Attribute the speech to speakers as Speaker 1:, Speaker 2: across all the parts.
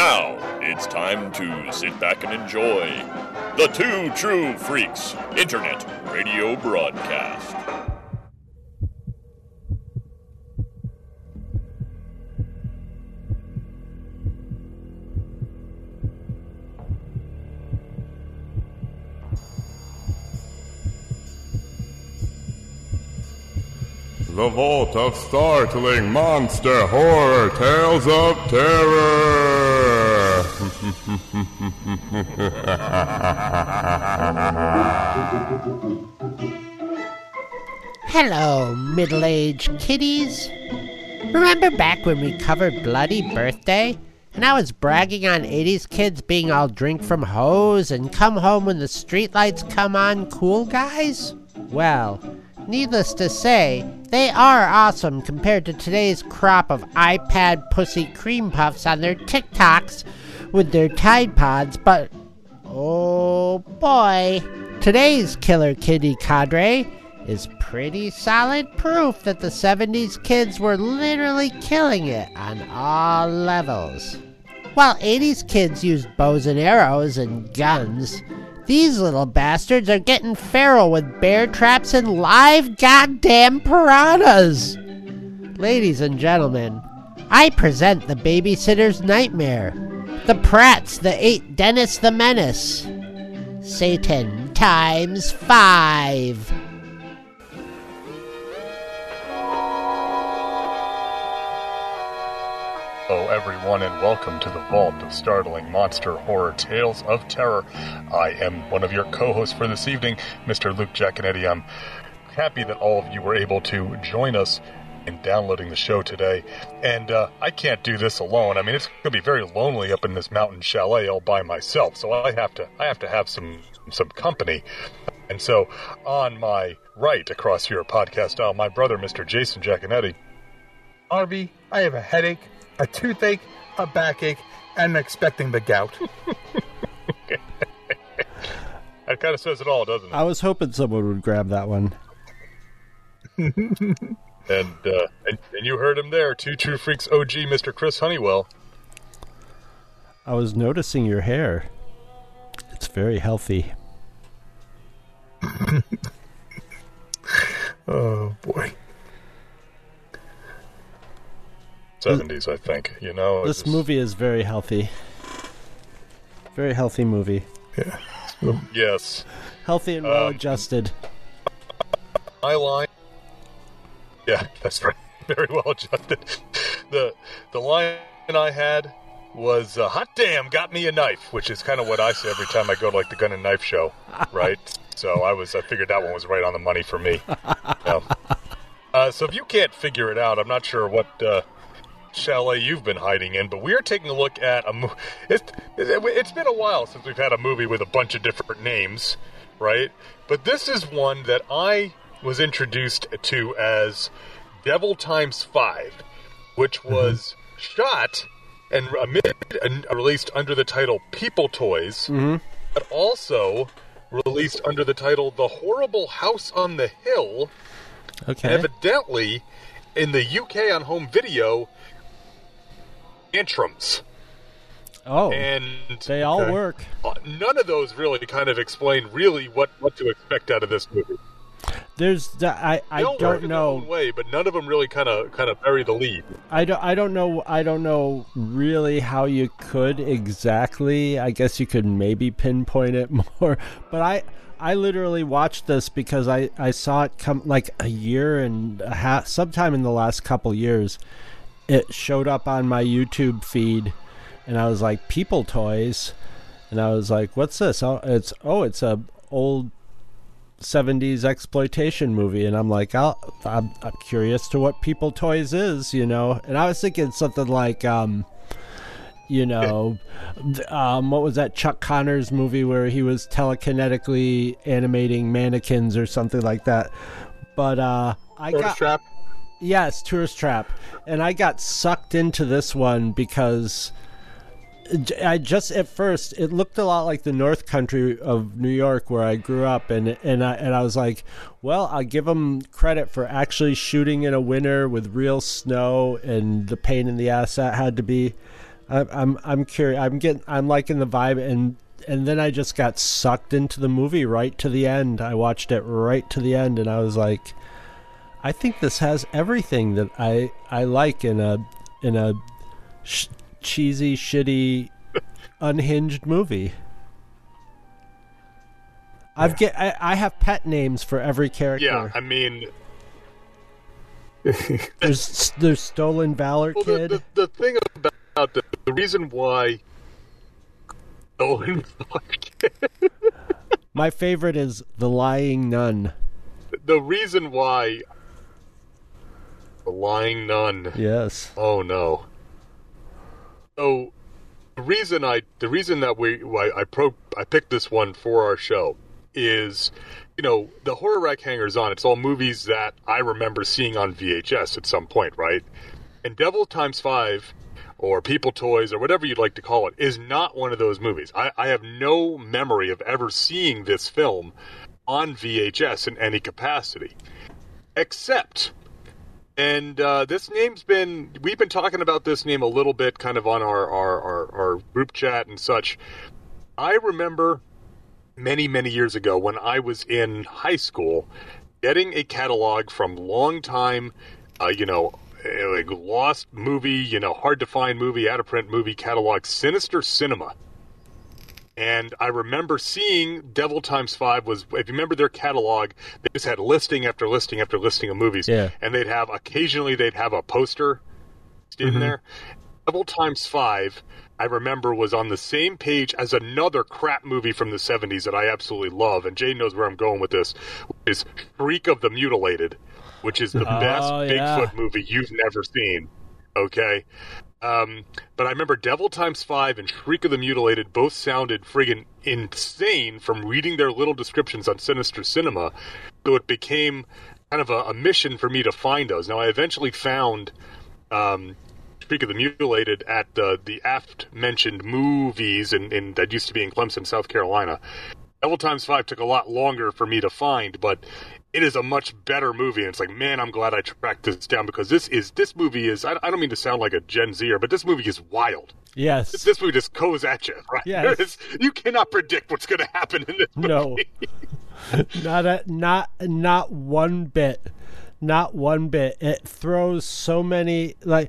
Speaker 1: now, it's time to sit back and enjoy the Two True Freaks Internet Radio Broadcast.
Speaker 2: The Vault of Startling Monster Horror Tales of Terror!
Speaker 3: Hello, middle-aged kiddies. Remember back when we covered Bloody Birthday? And I was bragging on 80s kids being all drink from hose and come home when the streetlights come on cool guys? Well, needless to say, they are awesome compared to today's crop of iPad pussy cream puffs on their TikToks with their Tide Pods, but oh boy, today's killer kitty cadre is pretty solid proof that the 70s kids were literally killing it on all levels. While 80s kids used bows and arrows and guns, these little bastards are getting feral with bear traps and live goddamn piranhas! Ladies and gentlemen, I present the babysitter's nightmare. The Pratts that ate Dennis the Menace. Satan times 5.
Speaker 4: Hello everyone and welcome to the Vault of Startling Monster Horror Tales of Terror. I am one of your co-hosts for this evening, Mr. Luke Giaconetti. I'm happy that all of you were able to join us in downloading the show today. And I can't do this alone. I mean, it's going to be very lonely up in this mountain chalet all by myself, so I have to have some company. And so on my right across your podcast aisle, my brother, Mr. Jason Giaconetti.
Speaker 5: Harvey, I have a headache, a toothache, a backache, and I'm expecting the gout.
Speaker 4: That kind of says it all, doesn't it?
Speaker 6: I was hoping someone would grab that one.
Speaker 4: And you heard him there, Two True Freaks OG, Mr. Chris Honeywell.
Speaker 6: I was noticing your hair. It's very healthy.
Speaker 5: Oh, boy.
Speaker 4: 70s, I think. You know,
Speaker 6: this movie is very healthy. Very healthy movie.
Speaker 5: Yeah.
Speaker 4: Yes.
Speaker 6: Healthy and well adjusted.
Speaker 4: My line. Yeah, that's right. Very well adjusted. The line I had was hot damn, got me a knife, which is kind of what I say every time I go to like the gun and knife show, right? So I figured that one was right on the money for me. So if you can't figure it out, I'm not sure what chalet you've been hiding in, but we are taking a look at a movie. It's been a while since we've had a movie with a bunch of different names, right? But this is one that I was introduced to as Devil Times 5, which was shot and released under the title People Toys, but also released under the title The Horrible House on the Hill.
Speaker 6: Okay.
Speaker 4: And evidently, in the UK on home video, Tantrums.
Speaker 6: Oh,
Speaker 4: and
Speaker 6: they all work.
Speaker 4: None of those really kind of explain really what to expect out of this movie.
Speaker 6: I don't know.
Speaker 4: In their own way, but none of them really kind of bury the lead.
Speaker 6: I don't know really how you could exactly. I guess you could maybe pinpoint it more, but I literally watched this because I saw it come like a year and a half, sometime in the last couple years. It showed up on my YouTube feed, and I was like, People Toys, and I was like, what's this? It's a old 70s exploitation movie, and I'm like, I'm curious to what People Toys is, you know. And I was thinking something like what was that Chuck Connors movie where he was telekinetically animating mannequins or something like that. But
Speaker 5: Tourist Trap?
Speaker 6: Yes, Tourist Trap. And I got sucked into this one because I just, at first, it looked a lot like the North Country of New York where I grew up, and I was like, well, I'll give them credit for actually shooting in a winter with real snow and the pain in the ass that had to be. I'm curious. I'm liking the vibe, and then I just got sucked into the movie right to the end. I watched it right to the end, and I was like, I think this has everything that I like in a cheesy, shitty, unhinged movie. I have pet names for every character.
Speaker 4: Yeah, I mean,
Speaker 6: there's Stolen Valor Kid.
Speaker 4: The thing about the reason why Stolen Valor Kid.
Speaker 6: My favorite is The Lying Nun.
Speaker 4: The reason why The Lying Nun.
Speaker 6: Yes.
Speaker 4: Oh no. So the reason that I picked this one for our show is, the Horror Rack Hangers On. It's all movies that I remember seeing on VHS at some point, right? And Devil Times 5, or People Toys, or whatever you'd like to call it, is not one of those movies. I have no memory of ever seeing this film on VHS in any capacity, except. And this name's we've been talking about this name a little bit kind of on our group chat and such. I remember many, many years ago when I was in high school getting a catalog from longtime, like lost movie, hard to find movie, out of print movie catalog, Sinister Cinema. And I remember seeing Devil Times 5 was, if you remember their catalog, they just had listing after listing after listing of movies.
Speaker 6: Yeah.
Speaker 4: And occasionally they'd have a poster in there. Devil Times 5, I remember, was on the same page as another crap movie from the 70s that I absolutely love. And Jay knows where I'm going with this, which is Shriek of the Mutilated, which is the best Bigfoot movie you've never seen. Okay? But I remember Devil Times 5 and Shriek of the Mutilated both sounded friggin' insane from reading their little descriptions on Sinister Cinema, so it became kind of a mission for me to find those. Now, I eventually found Shriek of the Mutilated at the aft-mentioned movies in that used to be in Clemson, South Carolina. Devil Times 5 took a lot longer for me to find, but it is a much better movie, and it's like, man, I'm glad I tracked this down, because this movie is, I don't mean to sound like a Gen Zer, but this movie is wild.
Speaker 6: Yes.
Speaker 4: This movie just goes at you, right?
Speaker 6: Yes.
Speaker 4: You cannot predict what's going to happen in this movie.
Speaker 6: No. Not one bit. Not one bit. It throws so many, I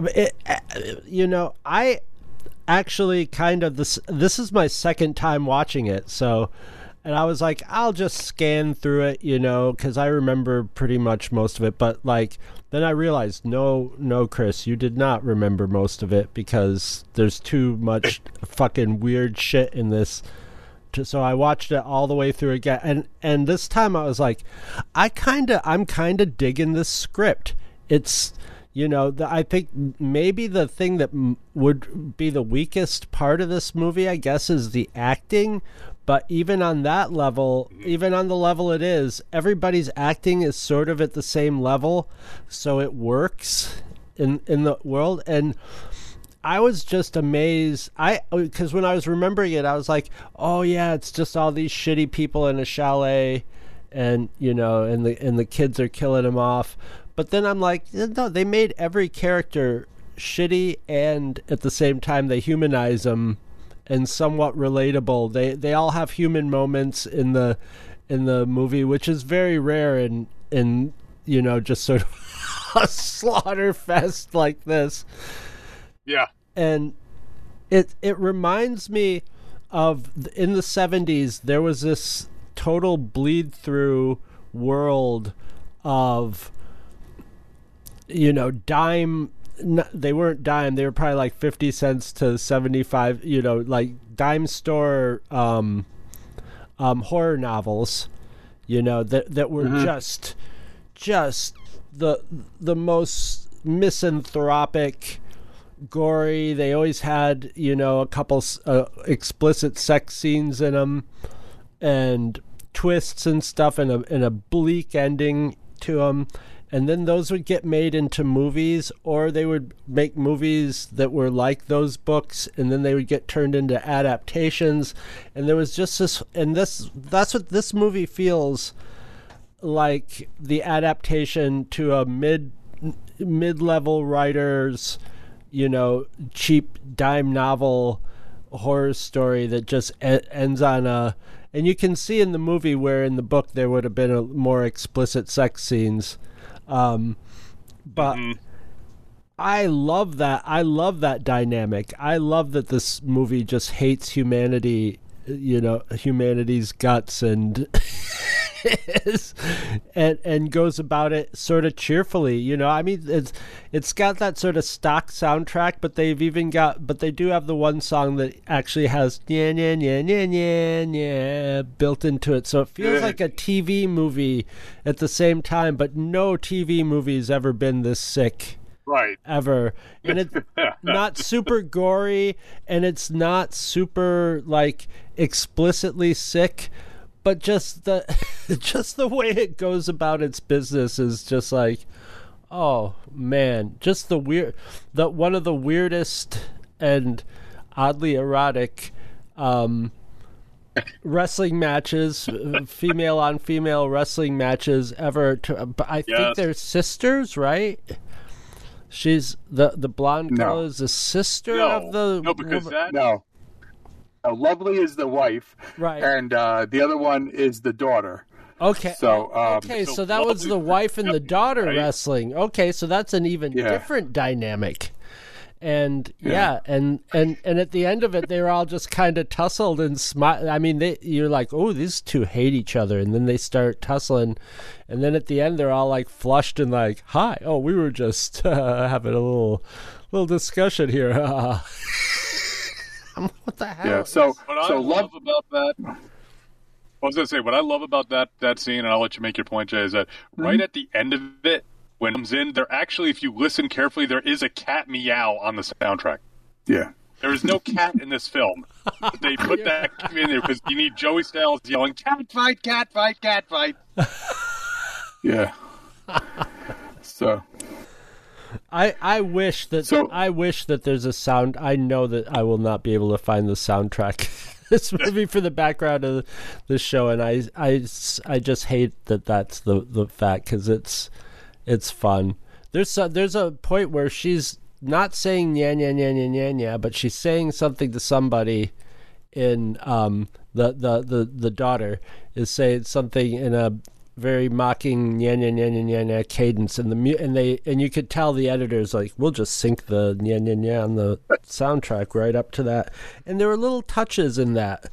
Speaker 6: actually kind of, this is my second time watching it, and I was like, I'll just scan through it, because I remember pretty much most of it. But then I realized, no, Chris, you did not remember most of it, because there's too much fucking weird shit in this. So I watched it all the way through again, and this time I was like, I'm kind of digging this script. It's, I think maybe the thing that would be the weakest part of this movie, I guess, is the acting. But even on that level, even on the level it is, everybody's acting is sort of at the same level, so it works in the world. And I was just amazed. Because when I was remembering it, I was like, oh yeah, it's just all these shitty people in a chalet, and and the kids are killing them off. But then I'm like, no, they made every character shitty, and at the same time they humanize them and somewhat relatable. They all have human moments in the movie, which is very rare in just sort of a slaughter fest like this.
Speaker 4: Yeah.
Speaker 6: And it reminds me of, in the 70s, there was this total bleed through world of, dime. They weren't dime. They were probably like 50 cents to 75, like dime store horror novels, that were just the most misanthropic, gory. They always had, a couple explicit sex scenes in them, and twists and stuff, and a bleak ending to them. And then those would get made into movies, or they would make movies that were like those books, and then they would get turned into adaptations. And there was just this, and that's what this movie feels like, the adaptation to a mid-level writer's, cheap dime novel horror story that just ends on a. And you can see in the movie where in the book there would have been a more explicit sex scenes, but I love that. I love that dynamic. I love that this movie just hates humanity, humanity's guts, and and goes about it sort of cheerfully. I mean, it's got that sort of stock soundtrack, but they do have the one song that actually has yeah yeah yeah yeah yeah yeah built into it, so it feels like a TV movie at the same time. But no TV movie's ever been this sick.
Speaker 4: Right.
Speaker 6: Ever. And it's not super gory, and it's not super explicitly sick, but just the way it goes about its business is just oh man, just one of the weirdest and oddly erotic wrestling matches, female on female wrestling matches ever. I think they're sisters, right? She's the blonde girl is the sister of the
Speaker 5: Lovely is the wife,
Speaker 6: right?
Speaker 5: And the other one is the daughter.
Speaker 6: Okay. So so that was the wife and the daughter wrestling. Okay, so that's an even different dynamic. And and at the end of it, they were all just kind of tussled and smile. I mean, you're like, oh, these two hate each other, and then they start tussling, and then at the end, they're all flushed and hi. Oh, we were just having a little discussion here. What the hell?
Speaker 5: Yeah. So
Speaker 4: what I love about that. I was going to say what I love about that scene, and I'll let you make your point, Jay, is that right at the end of it. When it comes in, there actually, if you listen carefully, there is a cat meow on the soundtrack.
Speaker 5: Yeah.
Speaker 4: There is no cat in this film. But they put that in there because you need Joey Styles yelling, cat fight, cat fight, cat fight.
Speaker 5: Yeah. So.
Speaker 6: I wish that there's a sound. I know that I will not be able to find the soundtrack. This movie for the background of the show, and I just hate that that's the fact, because it's fun. There's a point where she's not saying nya nya nya nya nya nya, but she's saying something to somebody. In the daughter is saying something in a very mocking nya nya nya nya nya nya cadence, and you could tell the editors we'll just sync the nya nya nya on the soundtrack right up to that. And there were little touches in that.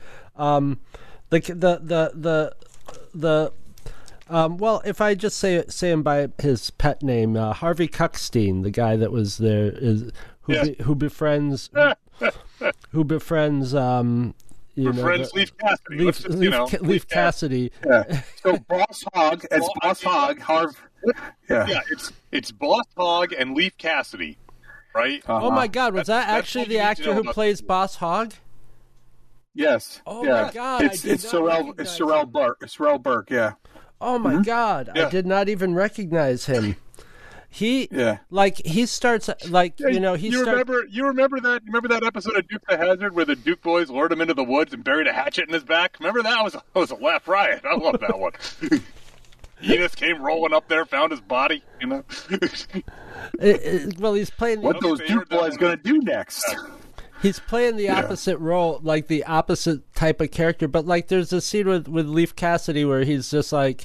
Speaker 6: Well, if I just say him by his pet name, Harvey Kuckstein, the guy that was there, who befriends
Speaker 4: Leif Cassidy.
Speaker 6: Leif Cassidy.
Speaker 5: Yeah. So Boss Hogg, Boss Hogg,
Speaker 4: it's Boss Hogg and Leif Cassidy, right?
Speaker 6: Oh my God, was that actually the actor who plays Boss Hogg?
Speaker 5: Yes.
Speaker 6: Oh my God,
Speaker 5: it's Sorrell Burke. Yeah.
Speaker 6: Oh my God, I did not even recognize him. He starts
Speaker 4: You remember that episode of Dukes of Hazzard where the Duke boys lured him into the woods and buried a hatchet in his back? Remember that? Was a laugh riot. I love that one. Enos came rolling up there, found his body.
Speaker 6: Well, he's playing.
Speaker 5: What those Duke boys going to do next?
Speaker 6: He's playing the opposite role, the opposite type of character. But there's a scene with Leif Cassidy where he's just and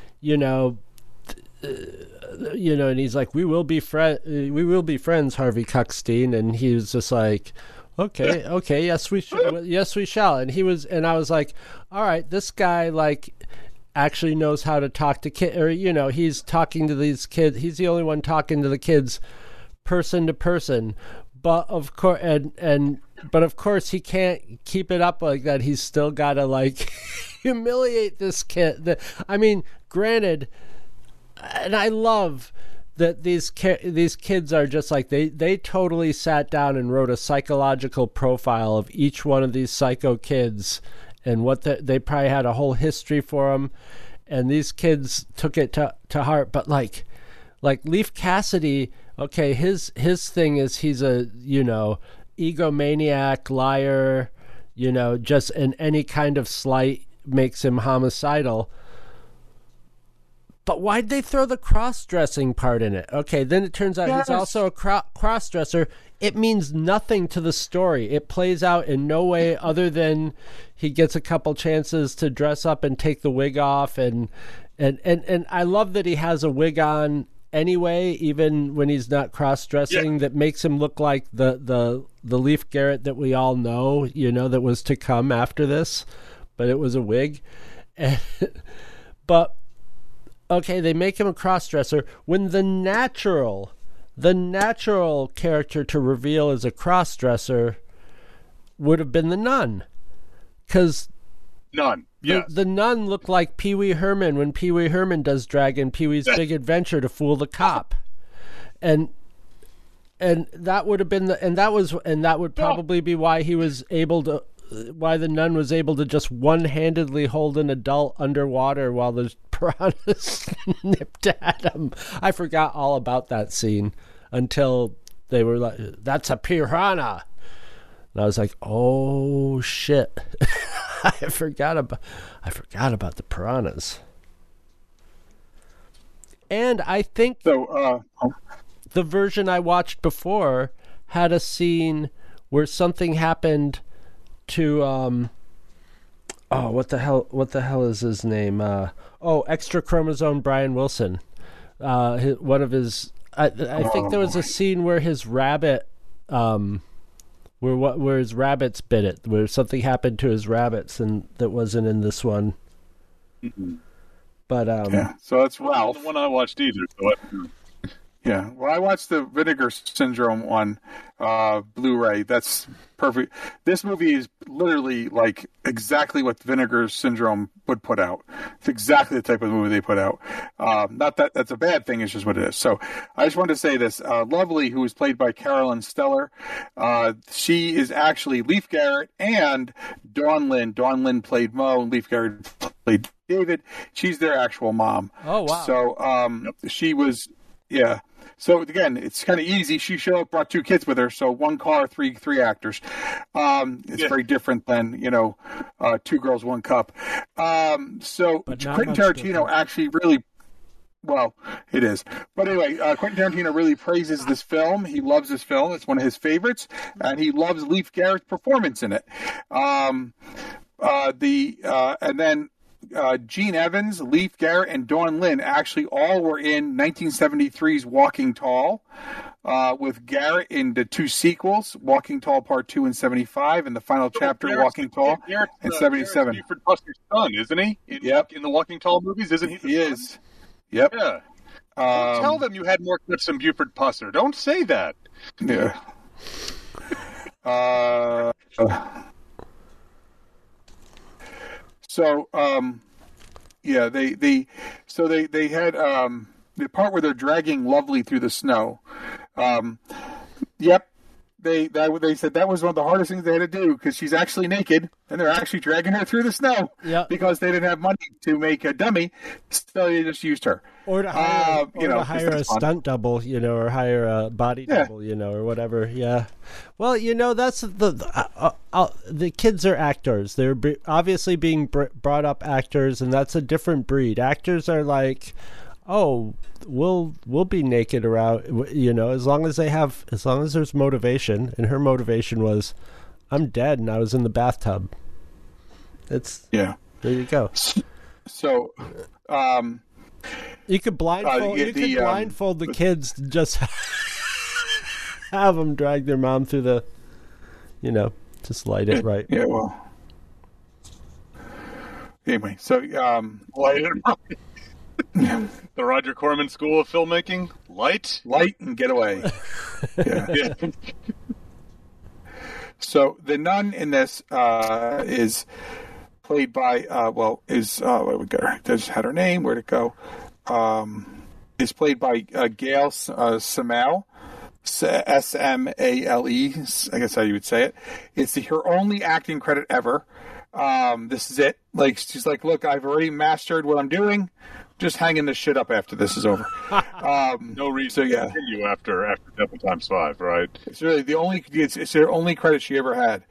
Speaker 6: he's like, we will be friends, Harvey Kuckstein, and he was just like, okay, yes we shall. And I was like, all right, this guy actually knows how to talk to kids, or he's talking to these kids. He's the only one talking to the kids, person to person. But of course, but of course, he can't keep it up like that. He's still got to humiliate this kid. I mean, granted, and I love that these kids are just they totally sat down and wrote a psychological profile of each one of these psycho kids, and what they probably had a whole history for them, and these kids took it to heart. But like Leif Cassidy. Okay, his thing is he's a, egomaniac, liar, just in any kind of slight makes him homicidal. But why'd they throw the cross-dressing part in it? Okay, then it turns out he's also a cross-dresser. It means nothing to the story. It plays out in no way other than he gets a couple chances to dress up and take the wig off. And I love that he has a wig on anyway, even when he's not cross-dressing, that makes him look like the Leif Garrett that we all know, that was to come after this. But it was a wig. But... okay, they make him a cross-dresser when the natural character to reveal as a cross-dresser would have been the nun. Because the nun looked like Pee Wee Herman when Pee Wee Herman does drag in Pee Wee's Big Adventure to fool the cop. And that would have been that would probably be why why the nun was able to just one-handedly hold an adult underwater while the piranhas nipped at him. I forgot all about that scene until they were like, "That's a piranha," and I was like, "Oh shit!" I forgot about the piranhas. And I think the version I watched before had a scene where something happened to what the hell is his name? Extra chromosome Brian Wilson. One of his I think there was a scene where his rabbit where his rabbits bit it, where something happened to his rabbits, and that wasn't in this one.
Speaker 7: Mm-hmm.
Speaker 6: But
Speaker 7: so that's Ralph.
Speaker 4: The one I watched either. So
Speaker 7: Yeah, well, I watched the Vinegar Syndrome on Blu-ray. That's perfect. This movie is literally like exactly what Vinegar Syndrome would put out. It's exactly the type of movie they put out. Not that that's a bad thing, it's just what it is. So I just wanted to say this. Lovely, who is played by Carolyn Steller, she is actually Leif Garrett and Dawn Lynn. Dawn Lynn played Mo, and Leif Garrett played David. She's their actual mom.
Speaker 6: Oh, wow.
Speaker 7: So she was... Yeah. So again, it's kind of easy. She showed up, brought 2 kids with her, so 1 car, three actors. It's very different than 2 girls, 1 cup. So Quentin Tarantino actually really, well, it is. But anyway, Quentin Tarantino really praises this film. He loves this film. It's one of his favorites, and he loves Leif Garrett's performance in it. And then. Gene Evans, Leif Garrett, and Dawn Lynn actually all were in 1973's Walking Tall, with Garrett in the 2 sequels, Walking Tall Part 2 in 75, and the final chapter, Walking Tall, in 77.
Speaker 4: Buford Pusser's son, isn't he? In the Walking Tall movies, isn't he?
Speaker 7: He is. Yep.
Speaker 4: Yeah. Tell them you had more clips than Buford Pusser. Don't say that.
Speaker 7: Yeah. So, they had the part where they're dragging Lovely through the snow. Yep. They said that was one of the hardest things they had to do because she's actually naked and they're actually dragging her through the snow because they didn't have money to make a dummy, so they just used her.
Speaker 6: Or to hire, a stunt double, or hire a body double, or whatever. Yeah. Well, that's the kids are actors. They're obviously being brought up actors, and that's a different breed. Actors are like, oh, we'll be naked around, as long as there's motivation. And her motivation was, I'm dead and I was in the bathtub. There you go.
Speaker 7: So,
Speaker 6: you could blindfold the kids to just have them drag their mom through the, just light it right.
Speaker 7: Yeah, well. Anyway, so
Speaker 4: light it right. The Roger Corman School of Filmmaking. Light
Speaker 7: and get away. Yeah. So the nun in this is played by we got her. Just had her name. Where'd it go? Is played by Gail Samale. Smale, I guess how you would say it. It's her only acting credit ever. This is it. Like, she's like, look, I've already mastered what I'm doing. Just hanging this shit up after this is over.
Speaker 4: No reason to continue after Devil Times 5, right?
Speaker 7: It's really it's their only credit she ever had.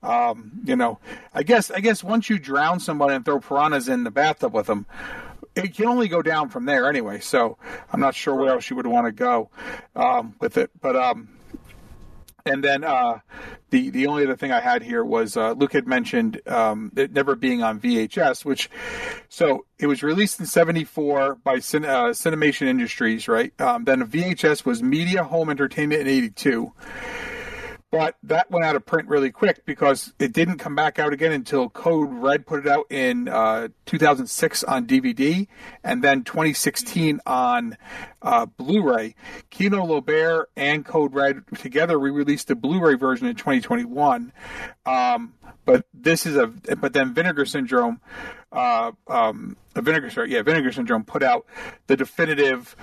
Speaker 7: I guess once you drown somebody and throw piranhas in the bathtub with them, it can only go down from there anyway. So I'm not sure where else you would want to go with it. But and then the only other thing I had here was Luke had mentioned it never being on VHS, so it was released in '74 by Cinemation Industries, right? Then VHS was Media Home Entertainment in '82. But that went out of print really quick because it didn't come back out again until Code Red put it out in 2006 on DVD and then 2016 on Blu-ray. Kino Lorber and Code Red together re-released the Blu-ray version in 2021. But then Vinegar Syndrome, Vinegar Syndrome put out the definitive,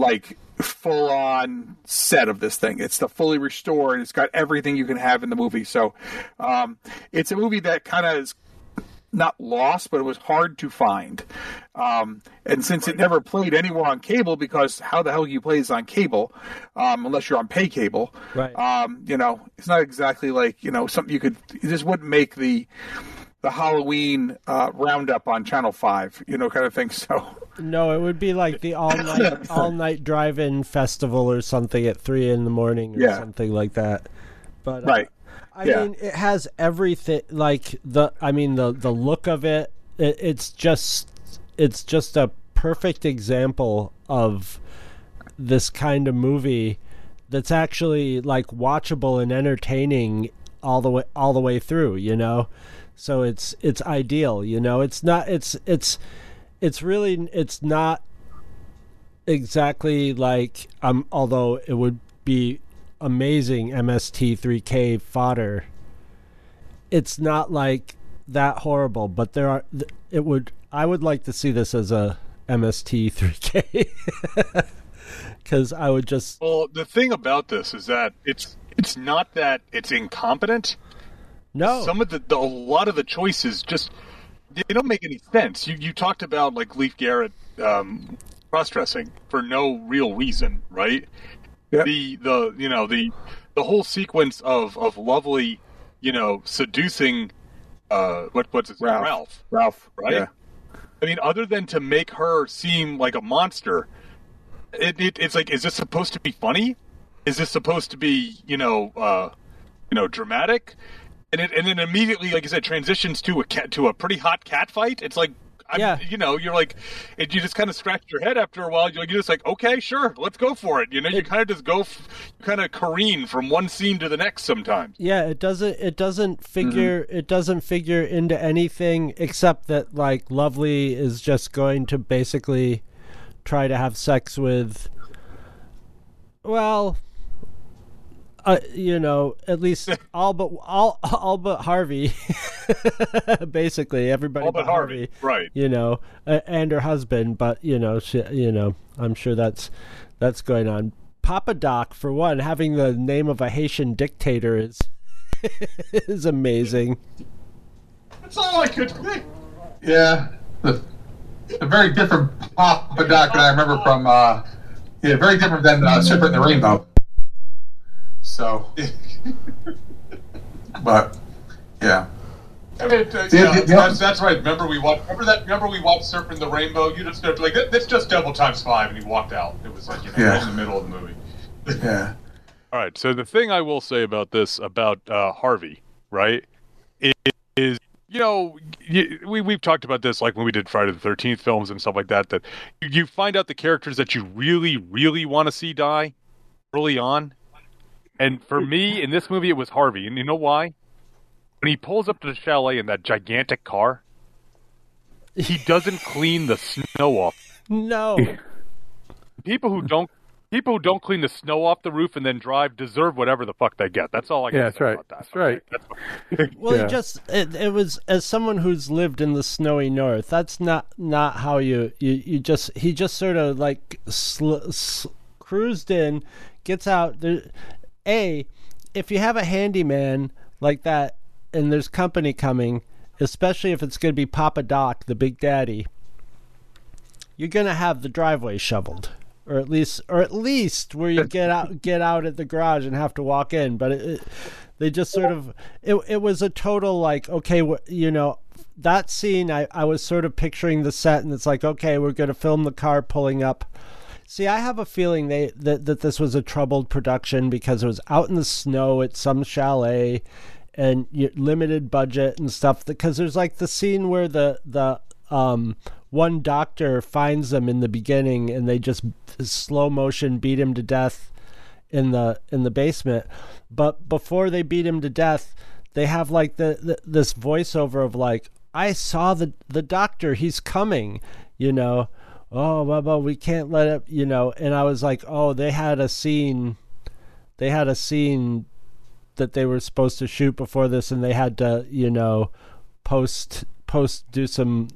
Speaker 7: full-on set of this thing. It's the fully restored. It's got everything you can have in the movie. So, it's a movie that kind of is not lost, but it was hard to find. And since it never played anywhere on cable, because how the hell do you play this on cable, unless you're on pay cable?
Speaker 6: Right.
Speaker 7: It's not exactly something you could. This wouldn't make the Halloween roundup on Channel 5, kind of thing. So
Speaker 6: no, it would be like the all night drive-in festival or something at 3 a.m. or something like that. But
Speaker 7: right.
Speaker 6: I mean, it has everything. The look of it. It's just a perfect example of this kind of movie that's actually watchable and entertaining all the way through. So it's ideal. It's not. It's not exactly like although it would be amazing MST3K fodder. It's not like that horrible, but I would like to see this as a MST3K because I would just.
Speaker 4: Well, the thing about this is that it's not that it's incompetent.
Speaker 6: No,
Speaker 4: a lot of the choices just they don't make any sense. You talked about Leif Garrett cross-dressing for no real reason, right?
Speaker 7: Yep.
Speaker 4: The whole sequence of Lovely, seducing what's his name? Ralph, right?
Speaker 7: Yeah.
Speaker 4: I mean, other than to make her seem like a monster, it's like, is this supposed to be funny? Is this supposed to be dramatic? And then immediately, like you said, transitions to a pretty hot cat fight. It's like, you're like, you just kind of scratch your head after a while. You're just like, okay, sure, let's go for it. You kind of just go, you kind of careen from one scene to the next sometimes.
Speaker 6: Yeah, it doesn't figure into anything except that Lovely is just going to basically try to have sex with, at least all but Harvey, basically everybody
Speaker 4: all but Harvey, right?
Speaker 6: And her husband, but I'm sure that's going on. Papa Doc, for one, having the name of a Haitian dictator is amazing.
Speaker 4: That's all I could think.
Speaker 7: Yeah, a very different Papa Doc that I remember from. Very different than Super in the Rainbow. So, but yeah.
Speaker 4: I mean, that's right. Remember we watched Surfing the Rainbow. You just like that's just Devil Times 5, and he walked out. It was like right in the middle of the movie.
Speaker 7: Yeah.
Speaker 4: All right. So the thing I will say about this Harvey, right, is we've talked about this when we did Friday the 13th films and stuff like that. That you find out the characters that you really, really want to see die early on. And for me, in this movie, it was Harvey. And you know why? When he pulls up to the chalet in that gigantic car, he doesn't clean the snow off.
Speaker 6: No.
Speaker 4: People who don't clean the snow off the roof and then drive deserve whatever the fuck they get. That's all I got to say about that.
Speaker 6: That's right. Well, it was, as someone who's lived in the snowy north, that's not how he just sort of cruised in, gets out. If you have a handyman like that and there's company coming especially if it's going to be Papa Doc, the Big Daddy, you're going to have the driveway shoveled, or at least where you get out at the garage and have to walk in. But they just sort of it was a total like, okay, that scene, I was sort of picturing the set, and it's like, okay, we're going to film the car pulling up. See, I have a feeling that this was a troubled production because it was out in the snow at some chalet and limited budget and stuff. Because there's like the scene where the one doctor finds them in the beginning and they just slow motion beat him to death in the basement. But before they beat him to death, they have like this voiceover of like, I saw the doctor, he's coming, oh, well, we can't let it, and I was like, oh, they had a scene that they were supposed to shoot before this, and they had to, post do some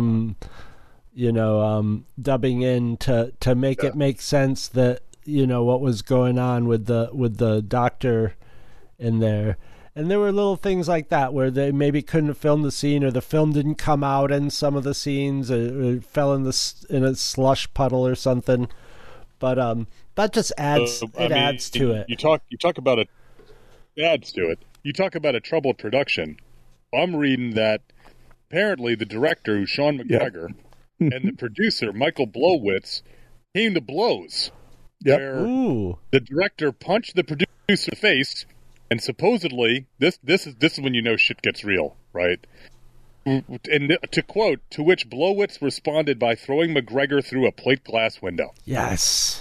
Speaker 6: dubbing in to make it make sense that, what was going on with the doctor in there. And there were little things like that where they maybe couldn't have filmed the scene, or the film didn't come out in some of the scenes, or fell in a slush puddle or something. But that just adds adds to it.
Speaker 8: You talk about it adds to it. You talk about a troubled production. I'm reading that apparently the director, who's Sean McGregor, and the producer Michael Blowitz came to blows.
Speaker 7: Yep.
Speaker 8: Where the director punched the producer in the face. And supposedly, this is when you know shit gets real, right? And to quote, to which Blowitz responded by throwing McGregor through a plate glass window.
Speaker 3: Yes.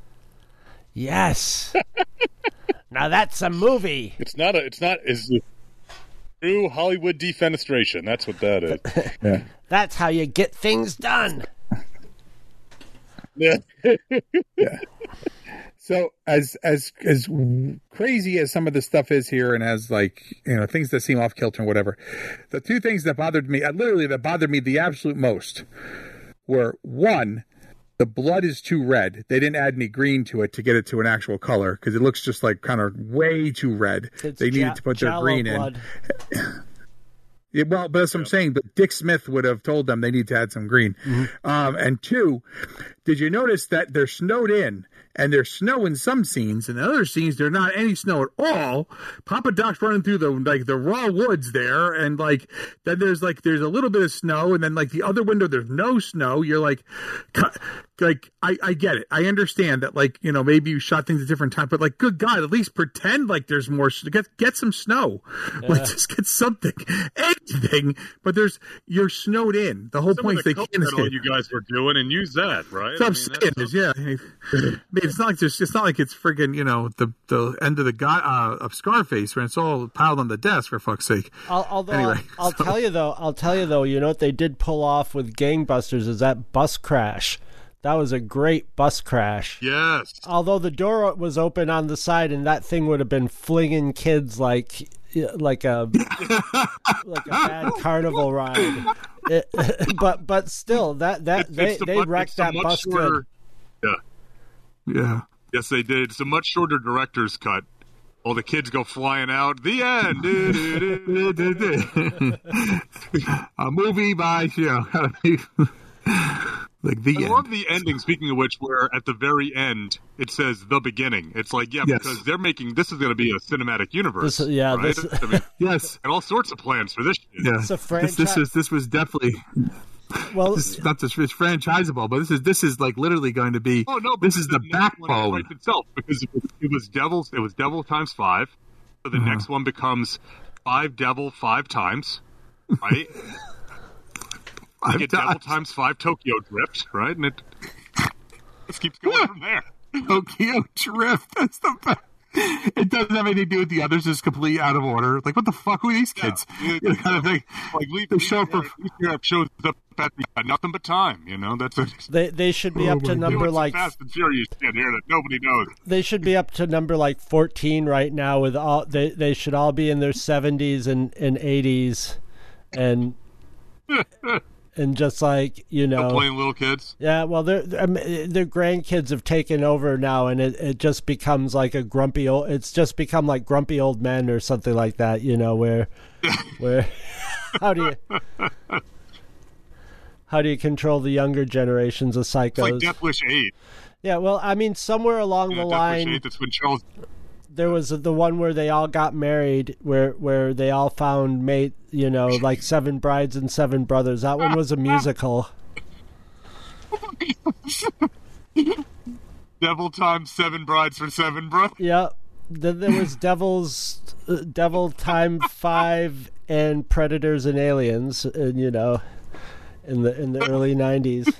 Speaker 3: Now that's a movie.
Speaker 8: It's true Hollywood defenestration. That's what that is.
Speaker 3: Yeah. That's how you get things done.
Speaker 8: Yeah.
Speaker 7: Yeah. So as crazy as some of the stuff is here, and as things that seem off kilter and whatever, the two things that bothered me, the absolute most, were one, the blood is too red. They didn't add any green to it to get it to an actual color because it looks just like kind of way too red. They needed to put their green blood in. Yeah, well, but that's what I'm saying. But Dick Smith would have told them they need to add some green. Mm-hmm. And two, did you notice that they're snowed in, and there's snow in some scenes, and in other scenes there's not any snow at all? Papa Doc's running through the raw woods there, and then there's a little bit of snow, and then the other window there's no snow. You're like I get it. I understand that maybe you shot things at different times, but good God, at least pretend like there's more. Get some snow. Yeah. Just get something. Anything, but you're snowed in. The whole point is they can't escape.
Speaker 8: All you guys were doing, and use that, right?
Speaker 7: So it's not like it's friggin' the end of of Scarface when it's all piled on the desk, for fuck's sake.
Speaker 6: I'll tell you though, what they did pull off with Gangbusters is that bus crash. That was a great bus crash.
Speaker 8: Yes.
Speaker 6: Although the door was open on the side, and that thing would have been flinging kids like a bad carnival ride. But still, they wrecked that bus good.
Speaker 8: Yeah.
Speaker 7: Yeah.
Speaker 8: Yes, they did. It's a much shorter director's cut. All the kids go flying out. The end.
Speaker 7: A movie by
Speaker 8: I love the ending, speaking of which, where at the very end it says the beginning. It's because they're making this is going to be a cinematic universe. Right?
Speaker 7: Yes.
Speaker 8: And all sorts of plans for this shit.
Speaker 7: Yeah.
Speaker 6: It's a franchise.
Speaker 7: This was definitely this is not just it's franchisable, but this is literally going to be this is the backbone
Speaker 8: itself, because it was devil times 5. So the next one becomes 5 devil 5 times, right? You get devil times 5 Tokyo Drift, right? And it just keeps going from there.
Speaker 7: Tokyo Drift, that's the best. It doesn't have anything to do with the others. It's completely out of order. What the fuck are these kids?
Speaker 8: Yeah.
Speaker 7: Kind of thing.
Speaker 8: The show shows up at nothing but time. That's it.
Speaker 6: They should be up to number
Speaker 8: Fast and Furious shit here that nobody knows.
Speaker 6: They should be up to number 14 right now. With all they should all be in their 70s and 80s, and. And just
Speaker 8: playing little kids.
Speaker 6: Yeah, well, their grandkids have taken over now, and it just becomes like a grumpy old. It's just become like grumpy old men or something like that, where how do you control the younger generations of psychos?
Speaker 8: It's like Death Wish 8.
Speaker 6: Yeah, well, I mean, somewhere along the
Speaker 8: Death
Speaker 6: line,
Speaker 8: Wish 8, that's when Charles...
Speaker 6: there was the one where they all got married, where they all found mate, like 7 brides and 7 brothers. That one was a musical.
Speaker 8: Devil times 7 brides for 7 brothers.
Speaker 6: Yep. Then there was Devil time 5 and Predators and Aliens, and in the early 90s.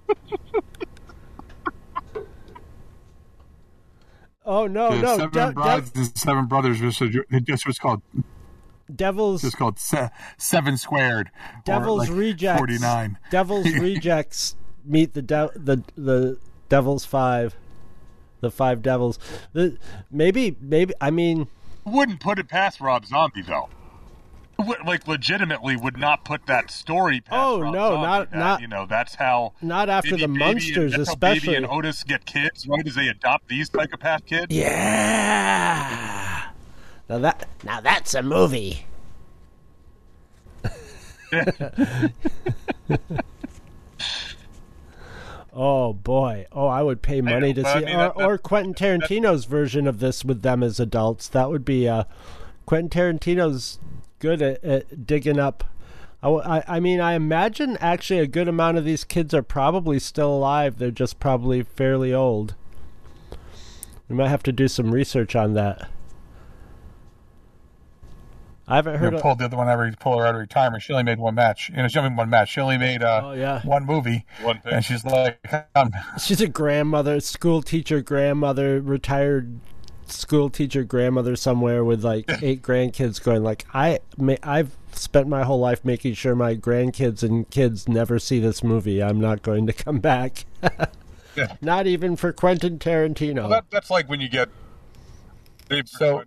Speaker 6: Oh no, no!
Speaker 7: 7 brides and 7 brothers. This was called
Speaker 6: Devil's.
Speaker 7: It's called 7 squared.
Speaker 6: Devil's Rejects.
Speaker 7: 49.
Speaker 6: Devil's Rejects meet the Devil's 5. The 5 devils. Maybe. I mean,
Speaker 8: wouldn't put it past Rob Zombie though. Like legitimately would not put that story past Rob Zombie. Not that's how.
Speaker 6: Not after the Munsters, especially.
Speaker 8: Baby and Otis get kids, right? As they adopt these psychopath kids.
Speaker 3: Yeah. Now that's a movie.
Speaker 6: Oh boy! Oh, I would pay money to see, or Quentin Tarantino's version of this with them as adults. That would be Quentin Tarantino's good at digging up. I mean, I imagine actually a good amount of these kids are probably still alive. They're just probably fairly old. We might have to do some research on that. I haven't heard.
Speaker 7: Pulled the other one pull her out of retirement. She only made one match. She only made one match. She only made one movie. And she's like,
Speaker 6: she's a grandmother, school teacher, grandmother, retired school teacher, grandmother somewhere with like 8 grandkids. Going like, I've spent my whole life making sure my grandkids and kids never see this movie. I'm not going to come back. Not even for Quentin Tarantino.
Speaker 8: Well, that's like when you get.
Speaker 7: So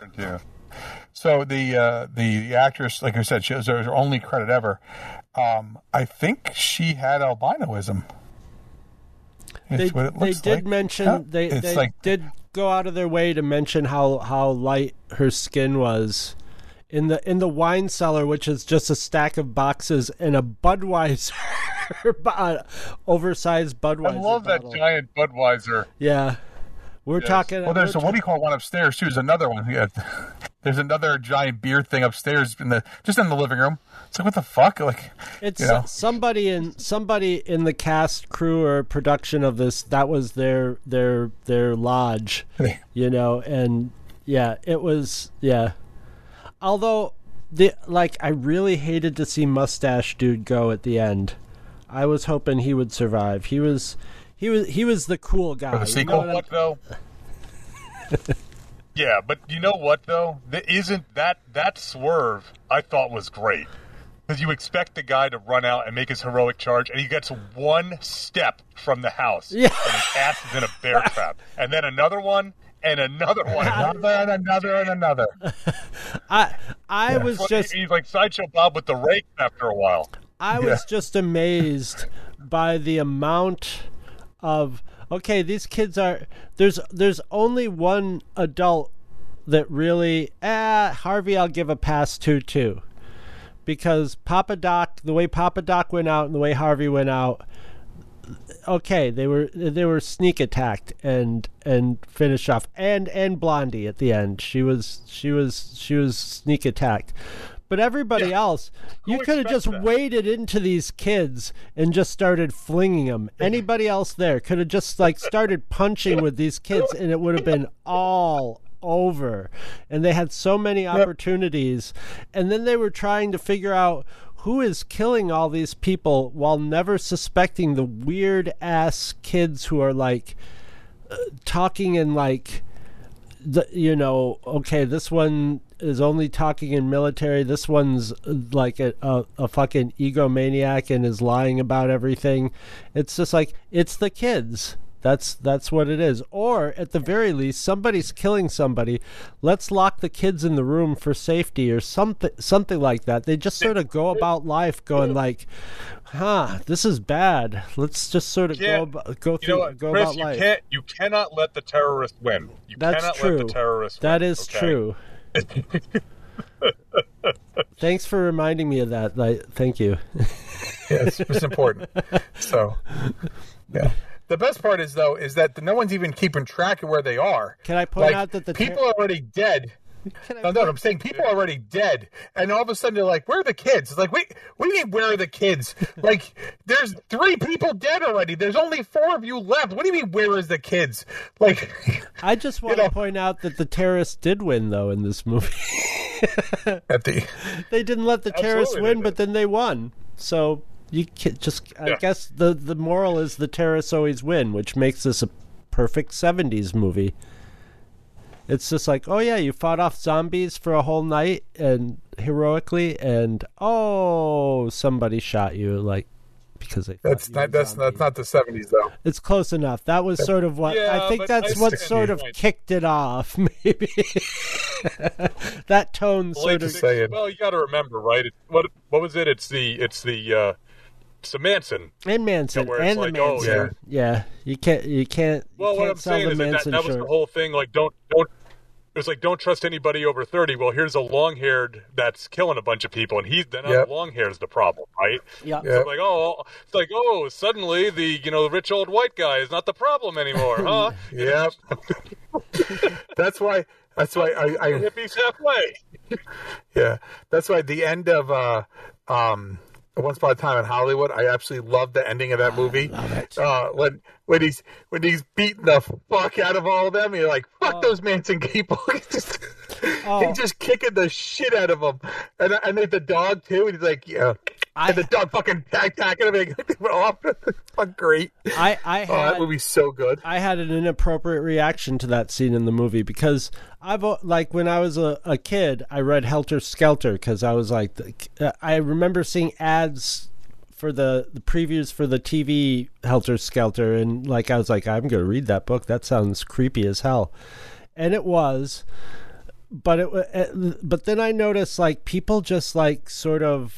Speaker 7: the actress, like I said, she was her only credit ever. I think she had albinoism.
Speaker 6: They did mention they did go out of their way to mention how light her skin was. In the wine cellar, which is just a stack of boxes and a Budweiser, oversized Budweiser.
Speaker 8: I love
Speaker 6: bottle.
Speaker 8: that giant Budweiser.
Speaker 6: Yeah, we're talking.
Speaker 7: Well, there's what do you call one upstairs too? There's another one. Yeah. There's another giant beer thing upstairs in the living room. It's like, what the fuck? Like,
Speaker 6: it's somebody in the cast, crew, or production of this. That was their lodge, and yeah, it was Although I really hated to see Mustache Dude go at the end. I was hoping he would survive. He was the cool guy.
Speaker 7: For the sequel,
Speaker 8: what though? Yeah, but you know what though? That swerve I thought was great. Because you expect the guy to run out and make his heroic charge, and he gets one step from the house, and his ass is in a bear trap, and then another one, and another one,
Speaker 7: another.
Speaker 6: I was just
Speaker 8: he's like Sideshow Bob with the rake after a while.
Speaker 6: I was just amazed by the amount of these kids are there's only one adult that really Harvey I'll give a pass to too. Because Papa Doc, the way Papa Doc went out and the way Harvey went out, they were sneak attacked and finished off, and Blondie at the end, she was sneak attacked, but everybody else, you could have just waded into these kids and just started flinging them. Anybody else there could have just started punching with these kids, and it would have been all over. And they had so many opportunities, and then they were trying to figure out who is killing all these people while never suspecting the weird ass kids who are talking in this one is only talking in military, this one's like a fucking egomaniac and is lying about everything. It's just it's the kids. That's what it is. Or at the very least, somebody's killing somebody. Let's lock the kids in the room for safety, or something like that. They just sort of go about life going this is bad. Let's just sort of go about life.
Speaker 8: You cannot let the terrorist win.
Speaker 6: That's
Speaker 8: cannot
Speaker 6: true.
Speaker 8: Let the terrorist
Speaker 6: that
Speaker 8: win,
Speaker 6: is true. Thanks for reminding me of that. Thank you.
Speaker 5: Yeah, it's important. So, yeah. The best part is that no one's even keeping track of where they are.
Speaker 6: Can I point out that the
Speaker 5: people are already dead? No, I'm saying people are already dead, and all of a sudden they're like, "Where are the kids?" It's like, wait, what do you mean, where are the kids? Like, there's 3 people dead already. There's only 4 of you left. What do you mean, where is the kids? Like,
Speaker 6: I just want to point out that the terrorists did win, though, in this movie. They didn't let the terrorists win, but then they won. So you can I guess the moral is the terrorists always win, which makes this a perfect 70s movie. It's just like, oh yeah, you fought off zombies for a whole night and heroically, and somebody shot you, like, because they.
Speaker 5: That's not the 70s though.
Speaker 6: It's close enough. That was sort of what I think. That's what sort of kicked it off, maybe. That tone sort of.
Speaker 4: Well, you got to remember, right? What was it? It's the Manson
Speaker 6: and Manson and the Manson. Yeah, you can't.
Speaker 4: Well, what I'm saying is that was the whole thing. Like, don't. It was like, don't trust anybody over 30. Well, here's a long-haired that's killing a bunch of people, and the long-haired is the problem, right?
Speaker 6: Yeah.
Speaker 4: So suddenly the rich old white guy is not the problem anymore, huh?
Speaker 5: Yeah. That's why I
Speaker 4: hippies halfway.
Speaker 5: Yeah, that's why the end of Once Upon a Time in Hollywood, I absolutely love the ending of that movie.
Speaker 6: I love it.
Speaker 5: When he's beating the fuck out of all of them, you're like, fuck those Manson people. He's just kicking the shit out of them, and the dog too. And he's like, and the dog fucking attacking him. They went off. It's fucking great. That movie's so good. I had
Speaker 6: an inappropriate reaction to that scene in the movie because when I was a kid, I read Helter Skelter because I was like, I remember seeing ads for the previews for the TV Helter Skelter, and I was like, I'm going to read that book. That sounds creepy as hell, and it was. But then I noticed people just sort of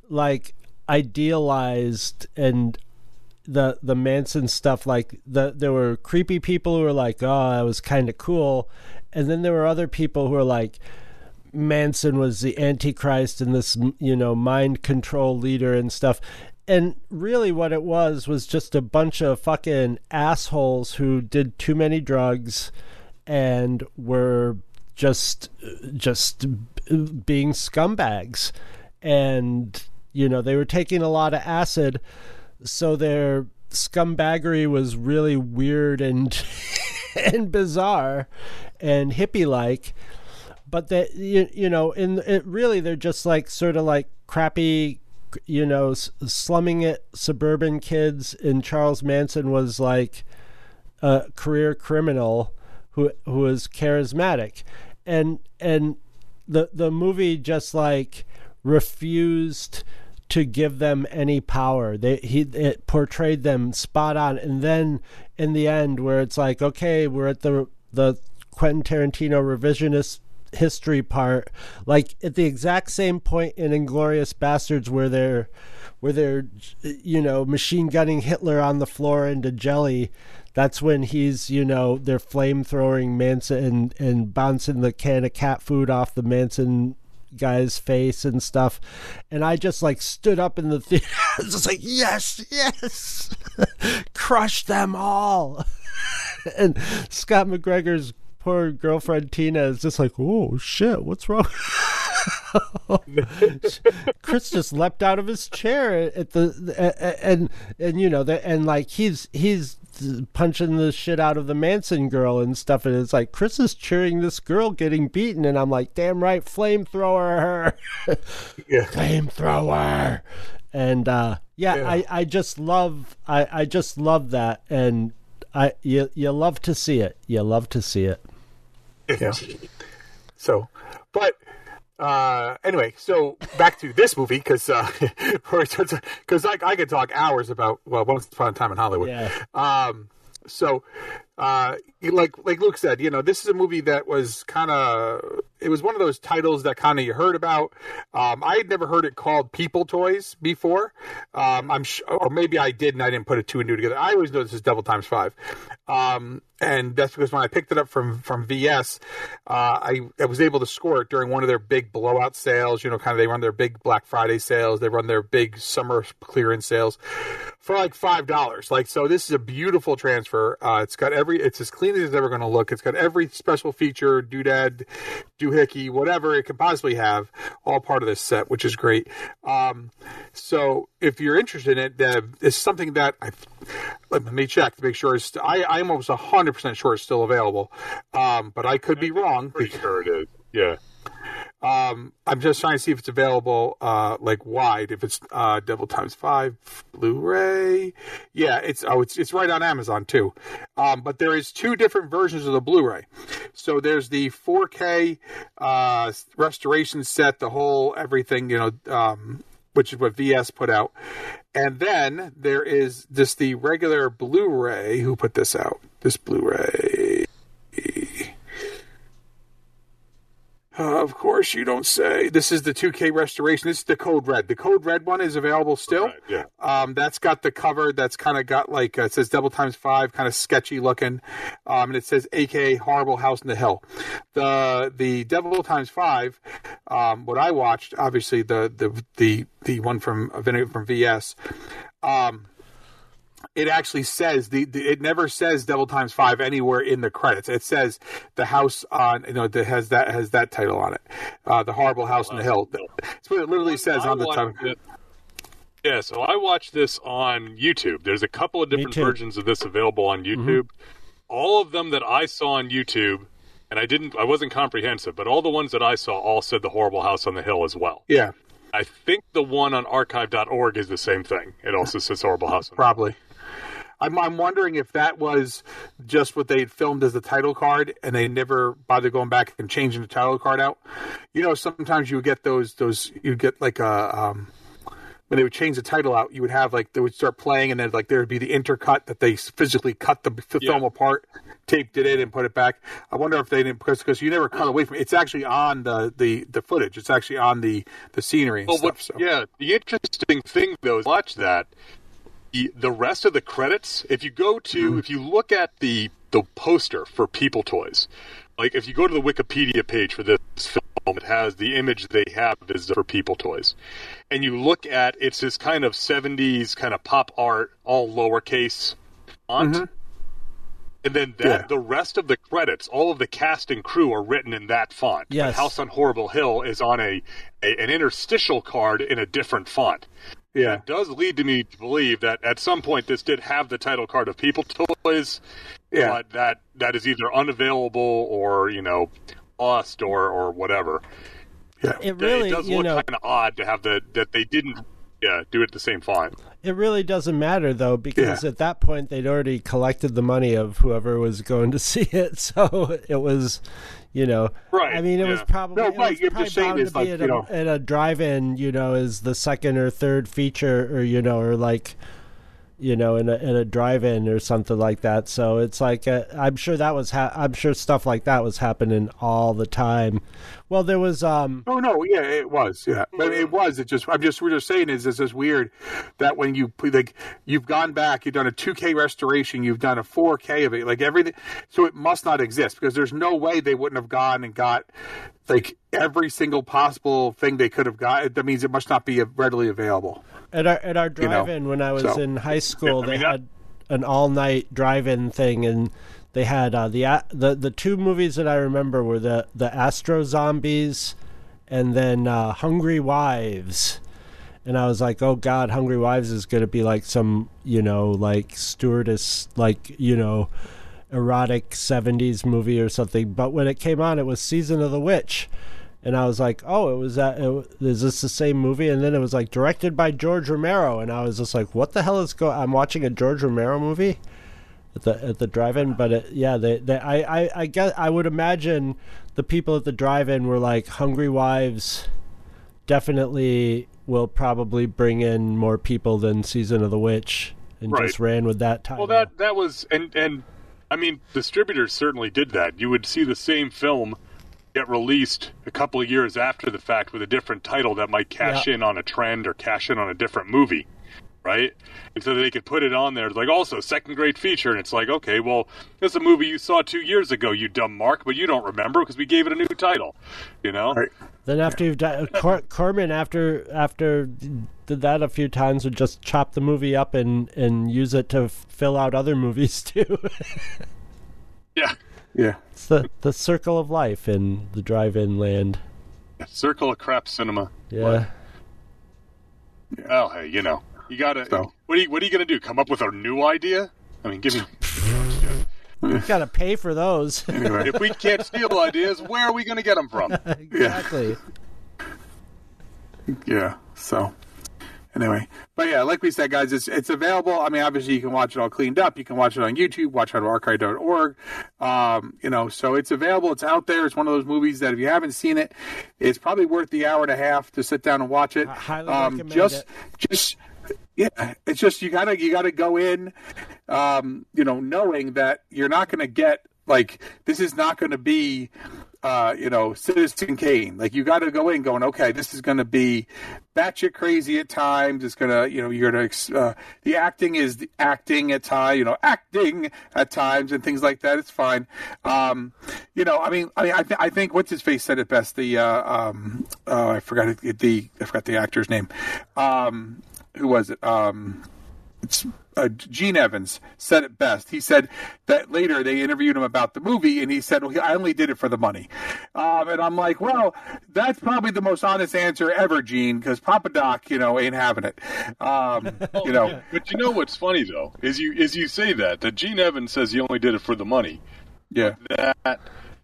Speaker 6: idealized and the Manson stuff. There were creepy people who were like, oh, that was kind of cool, and then there were other people who were like, Manson was the Antichrist and this mind control leader and stuff. And really what it was just a bunch of fucking assholes who did too many drugs and were just being scumbags. And they were taking a lot of acid, so their scumbaggery was really weird and and bizarre and hippie-like. But they're just sort of crappy, slumming it suburban kids. And Charles Manson was a career criminal who was charismatic, and the movie just refused to give them any power. It portrayed them spot on, and then in the end, where it's okay, we're at the Quentin Tarantino revisionist history part, at the exact same point in Inglourious Bastards where they're machine gunning Hitler on the floor into jelly. That's when he's they're flamethrowing Manson and bouncing the can of cat food off the Manson guy's face and stuff. And I just stood up in the theater. I was just yes crush them all. And Scott McGregor's poor girlfriend Tina is just oh shit, what's wrong? Chris just leapt out of his chair at he's punching the shit out of the Manson girl and stuff, and it's Chris is cheering this girl getting beaten, and I'm damn right, flamethrower her. Flamethrower. And I just love that, and you love to see it. You love to see it.
Speaker 5: Yeah. So, but anyway, so back to this movie because I could talk hours about Once Upon a Time in Hollywood.
Speaker 6: Yeah.
Speaker 7: So, like Luke said, this is a movie that was it was one of those titles that you heard about. I had never heard it called People Toys before. I'm sure, or maybe I did and I didn't put it two and two together. I always know this is Devil Times 5. And that's because when I picked it up from VS, I was able to score it during one of their big blowout sales. They run their big Black Friday sales. They run their big summer clearance sales for like $5. So this is a beautiful transfer. It's as clean as it's ever going to look. It's got every special feature, doodad, doohickey, whatever it could possibly have, all part of this set, which is great. So if you're interested in it, it's something that let me check to make sure I'm almost 100% sure it's still available. But I could be wrong.
Speaker 4: Pretty sure it is. Yeah.
Speaker 7: I'm just trying to see if it's available, wide. If it's Devil Times 5 Blu-ray, yeah, it's right on Amazon too. But there is two different versions of the Blu-ray. So there's the 4K restoration set, the whole everything, which is what VS put out, and then there is just the regular Blu-ray. Who put this out? This Blu-ray. Of course, you don't say. This is the 2K restoration. This is the Code Red. The Code Red one is available still.
Speaker 4: Right, yeah.
Speaker 7: That's got the cover that's kind of got it says Devil Times 5, kind of sketchy looking. And it says AKA Horrible House on the Hill. The Devil Times 5, what I watched, obviously the one from VS, it actually says it never says Devil Times 5 anywhere in the credits. It says the house on that has that title on it, the Horrible House on the Hill. It's what it literally says on the tongue.
Speaker 4: Yeah, so I watched this on YouTube. There's a couple of different versions of this available on YouTube. Mm-hmm. All of them that I saw on YouTube, and I wasn't comprehensive, but all the ones that I saw all said the Horrible House on the Hill as well.
Speaker 7: Yeah.
Speaker 4: I think the one on archive.org is the same thing. It also says Horrible House on the Hill.
Speaker 7: Probably. I'm wondering if that was just what they filmed as the title card, and they never bothered going back and changing the title card out. Sometimes you would get those you'd get like when they would change the title out, you would have they would start playing, and then there would be the intercut that they physically cut the film apart, taped it in, and put it back. I wonder if they didn't because you never cut away from it. It's actually on the footage. It's actually on the scenery and stuff.
Speaker 4: Yeah, the interesting thing though is watch that. The rest of the credits, if you look at the poster for People Toys, if you go to the Wikipedia page for this film, it has the image they have is for People Toys. And you look at, it's this kind of 70s kind of pop art, all lowercase font. Mm-hmm. And then the rest of the credits, all of the cast and crew are written in that font.
Speaker 6: Yes.
Speaker 4: But House on Horrible Hill is on an interstitial card in a different font.
Speaker 7: Yeah.
Speaker 4: It does lead me to believe that at some point this did have the title card of People Toys, but that is either unavailable or, lost or whatever.
Speaker 7: Yeah.
Speaker 6: It really
Speaker 4: does look kind of odd to have that they didn't do it the same font.
Speaker 6: It really doesn't matter, though, because at that point they'd already collected the money of whoever was going to see it, so it was...
Speaker 4: right.
Speaker 6: I mean, it was probably, bound to be at a drive-in, as the second or third feature, or in a drive-in or something like that. So it's I'm sure that was I'm sure stuff like that was happening all the time. Well, there was
Speaker 7: Oh no, yeah, it was. Yeah. But it was. We're just saying is this weird that when you've gone back, you've done a 2K restoration, you've done a 4K of it, everything. So it must not exist because there's no way they wouldn't have gone and got every single possible thing they could have got. That means it must not be readily available.
Speaker 6: At our drive-in when I was in high school, they had an all-night drive-in thing, and they had the two movies that I remember were the Astro Zombies and then Hungry Wives. And I was like, oh God, Hungry Wives is going to be some, stewardess, erotic 70s movie or something. But when it came on, it was Season of the Witch. And I was like, oh, is this the same movie? And then it was directed by George Romero. And I was just like, what the hell is I'm watching a George Romero movie at the drive-in. But I guess I would imagine the people at the drive-in were like, Hungry Wives definitely will probably bring in more people than Season of the Witch. and
Speaker 8: Right.
Speaker 6: just ran with that title.
Speaker 8: Well, that was and I mean, distributors certainly did that. You would see the same film get released a couple of years after the fact with a different title that might cash in on a trend or cash in on a different movie, right? And so they could put it on there, like, also second-grade feature, and it's like, okay, well, this is a movie you saw 2 years ago, you dumb Mark, but you don't remember because we gave it a new title, you know?
Speaker 5: Right.
Speaker 6: Then after you've done Corman, after did that a few times, would just chop the movie up and use it to fill out other movies too.
Speaker 8: Yeah.
Speaker 5: Yeah.
Speaker 6: It's the circle of life in the drive-in land.
Speaker 8: Circle of crap cinema.
Speaker 6: Yeah.
Speaker 8: Oh, hey, you know, you gotta.
Speaker 5: So.
Speaker 8: What are you gonna do? Come up with a new idea? I mean, give me.
Speaker 6: You got to pay for those.
Speaker 8: If we can't steal ideas, where are we gonna get them from?
Speaker 6: Exactly.
Speaker 5: Yeah. So anyway, but yeah, like we said, guys, it's available. I mean, obviously you can watch it all cleaned up. You can watch it on YouTube, watch it on archive.org. You know, so it's available. It's out there. It's one of those movies that if you haven't seen it, it's probably worth the hour and a half to sit down and watch it.
Speaker 6: I highly recommend
Speaker 5: just
Speaker 6: it.
Speaker 5: it's just you gotta go in, you know, knowing that you're not gonna get, like, this is not gonna be, you know, Citizen Kane. Like, you got to go in going, okay, this is going to be batshit crazy at times. It's going to, you know, you're going to, the acting is the acting at times, you know, acting at times and things like that. It's fine. You know, I think what's his face said it best. I forgot the actor's name. Who was it? It's Gene Evans said it best. He said that later they interviewed him about the movie, and he said, well, I only did it for the money. And I'm like, well, that's probably the most honest answer ever, Gene, because Papa Doc, you know, ain't having it. You know.
Speaker 8: But you know what's funny, though, is you say that Gene Evans says he only did it for the money.
Speaker 5: Yeah.
Speaker 8: That,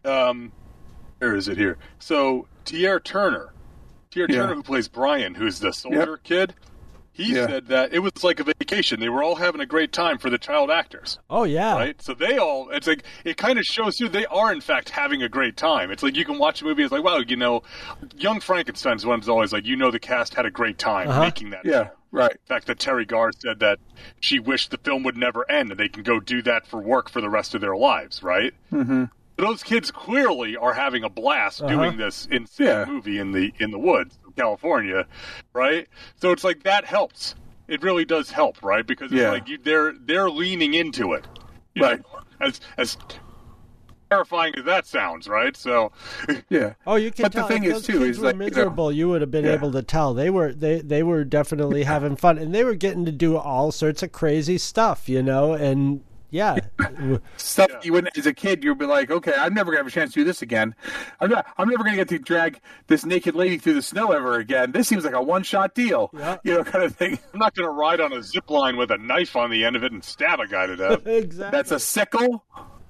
Speaker 8: where is it here? So, Tier Turner, who plays Brian, who's the soldier kid, he said that it was like a vacation. They were all having a great time for the child actors.
Speaker 6: Oh, yeah.
Speaker 8: Right? So it's like, it kind of shows you they are, in fact, having a great time. It's like you can watch a movie, it's like, wow, you know, Young Frankenstein's one is always like, you know, the cast had a great time making that.
Speaker 5: Yeah, right.
Speaker 8: In fact, that Terry Garr said that she wished the film would never end and they can go do that for work for the rest of their lives, right?
Speaker 5: Mm-hmm.
Speaker 8: Those kids clearly are having a blast doing this insane movie in the woods of California, right? So it's like that helps. It really does help, right? Because it's like they're leaning into it,
Speaker 5: right?
Speaker 8: Know, as terrifying as that sounds, right? So
Speaker 5: yeah.
Speaker 6: Oh, you can.
Speaker 5: But
Speaker 6: tell
Speaker 5: the thing
Speaker 6: if
Speaker 5: is,
Speaker 6: those
Speaker 5: too,
Speaker 6: kids
Speaker 5: is
Speaker 6: were
Speaker 5: like,
Speaker 6: miserable. You would have been able to tell they were definitely having fun, and they were getting to do all sorts of crazy stuff, you know, and. Yeah.
Speaker 5: Stuff you wouldn't, as a kid, you'd be like, okay, I'm never going to have a chance to do this again. I'm never going to get to drag this naked lady through the snow ever again. This seems like a one-shot deal, you know, kind of thing.
Speaker 8: I'm not going to ride on a zip line with a knife on the end of it and stab a guy to death.
Speaker 6: Exactly.
Speaker 5: That's a sickle.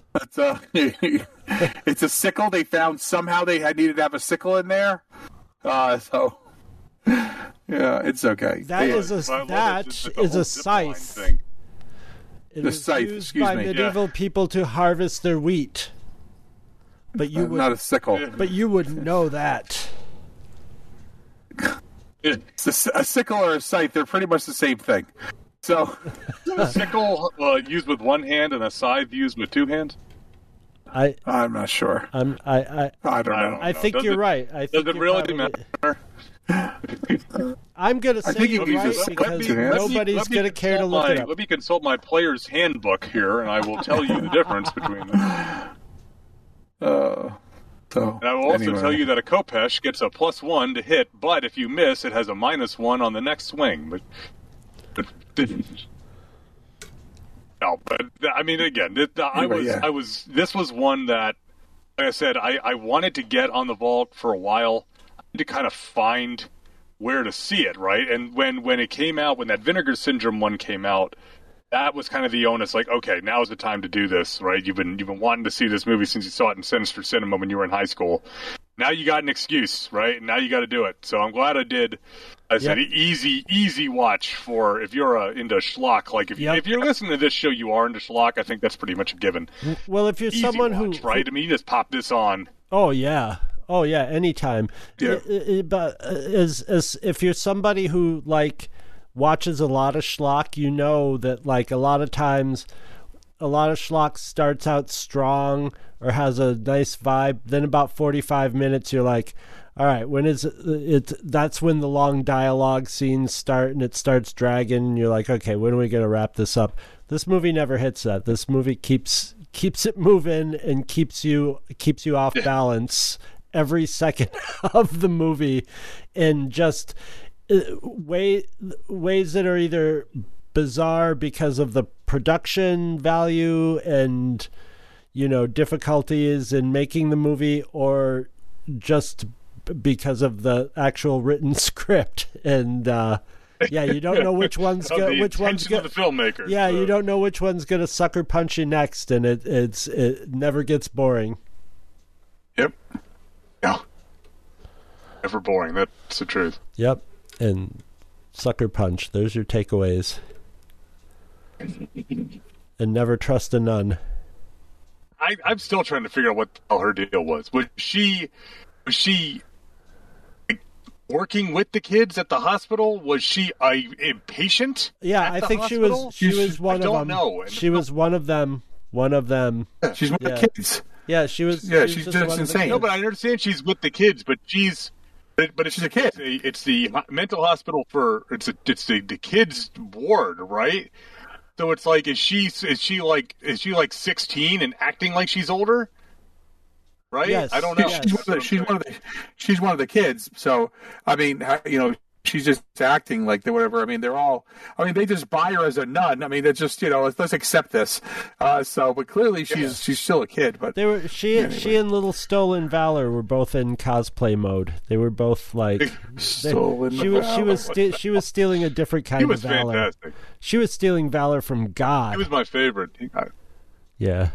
Speaker 5: It's a sickle. They found somehow they needed to have a sickle in there. So, yeah, it's okay.
Speaker 6: That is a scythe. It was used by medieval people to harvest their wheat. But you would
Speaker 5: not a sickle.
Speaker 6: But you wouldn't know that.
Speaker 5: It's a sickle or a scythe, they're pretty much the same thing. So
Speaker 8: a sickle used with one hand and a scythe used with two hands?
Speaker 5: I'm not sure.
Speaker 6: I don't know. I think you're right.
Speaker 8: Does it really matter?
Speaker 6: I'm going to say you're right because nobody's going to care to look it up.
Speaker 8: Let me consult my player's handbook here, and I will tell you the difference between them. And I will also tell you that a Khopesh gets a +1 to hit, but if you miss, it has a -1 on the next swing. But I mean, again, this was one that, like I said, I wanted to get on the vault for a while to kind of find where to see it, right? And when it came out, when that Vinegar Syndrome one came out, that was kind of the onus, like, okay, now's the time to do this, right? You've been wanting to see this movie since you saw it in Sinister Cinema when you were in high school. Now you got an excuse, right? Now you got to do it. So I'm glad I did. I said easy watch for if you're into schlock. Like if you're listening to this show, you are into schlock. I think that's pretty much a given.
Speaker 6: Well, if you're
Speaker 8: easy
Speaker 6: someone
Speaker 8: watch, right? I mean, you just pop this on.
Speaker 6: Oh yeah, anytime.
Speaker 5: Yeah.
Speaker 6: But as if you're somebody who like watches a lot of schlock, you know that like a lot of times a lot of schlock starts out strong or has a nice vibe. Then about 45 minutes, you're like, all right, when is it? That's when the long dialogue scenes start and it starts dragging. And you're like, okay, when are we going to wrap this up? This movie never hits that. This movie keeps it moving and keeps you off balance every second of the movie in just ways that are either bizarre because of the production value and, you know, difficulties in making the movie, or just because of the actual written script. And yeah, you don't know which one's
Speaker 8: the filmmaker.
Speaker 6: Yeah, you don't know which one's gonna sucker punch you next, and it never gets boring.
Speaker 8: Yep. Yeah. Never boring. That's the truth.
Speaker 6: Yep. And sucker punch. There's your takeaways. And never trust a nun.
Speaker 8: I'm still trying to figure out what the hell her deal was. Was she like, working with the kids at the hospital? Was she a patient?
Speaker 6: Yeah, I think
Speaker 8: hospital?
Speaker 6: she was one of them.
Speaker 8: I don't know.
Speaker 6: She was one of them. One of them.
Speaker 7: She's one of the kids.
Speaker 6: Yeah, she was.
Speaker 7: Yeah,
Speaker 6: she's
Speaker 7: she's just insane.
Speaker 8: No, but I understand she's with the kids, but she's a kid. It's the mental hospital for it's the kids ward, right? So it's like, is she like 16 and acting like she's older? Right?
Speaker 6: Yes.
Speaker 8: I don't know.
Speaker 7: She's one of the kids. So I mean, you know, she's just acting like they're whatever. I mean, they're all. I mean, they just buy her as a nun. I mean, they're just, you know, let's accept this. But clearly she's still a kid. But
Speaker 6: they were she and Little Stolen Valor were both in cosplay mode. They were both like she was stealing a different kind of valor.
Speaker 8: Fantastic.
Speaker 6: She was stealing valor from God.
Speaker 8: He was my favorite.
Speaker 6: Yeah.